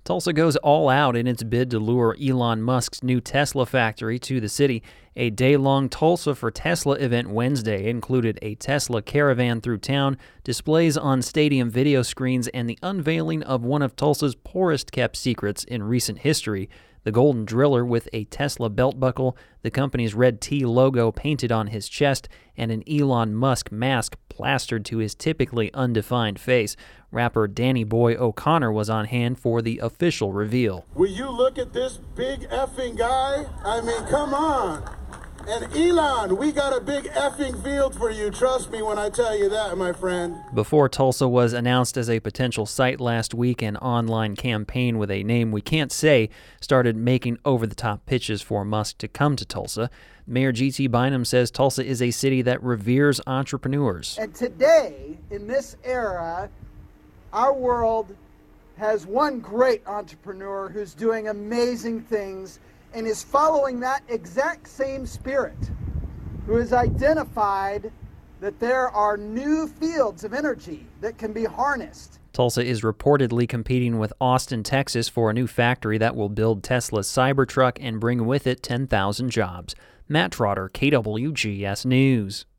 Tulsa goes all out in its bid to lure Elon Musk's new Tesla factory to the city. A day-long Tulsa for Tesla event Wednesday included a Tesla caravan through town, displays on stadium video screens, and the unveiling of one of Tulsa's poorest-kept secrets in recent history, the Golden Driller with a Tesla belt buckle, the company's red T logo painted on his chest, and an Elon Musk mask plastered to his typically undefined face. Rapper Danny Boy O'Connor was on hand for the official reveal. Will you look at this big effing guy? I mean, come on. And Elon, we got a big effing field for you. Trust me when I tell you that, my friend. Before Tulsa was announced as a potential site last week, an online campaign with a name we can't say started making over-the-top pitches for Musk to come to Tulsa. Mayor G.T. Bynum says Tulsa is a city that reveres entrepreneurs. And today, in this era, our world has one great entrepreneur who's doing amazing things and is following that exact same spirit, who has identified that there are new fields of energy that can be harnessed. Tulsa is reportedly competing with Austin, Texas for a new factory that will build Tesla's Cybertruck and bring with it 10,000 jobs. Matt Trotter, KWGS News.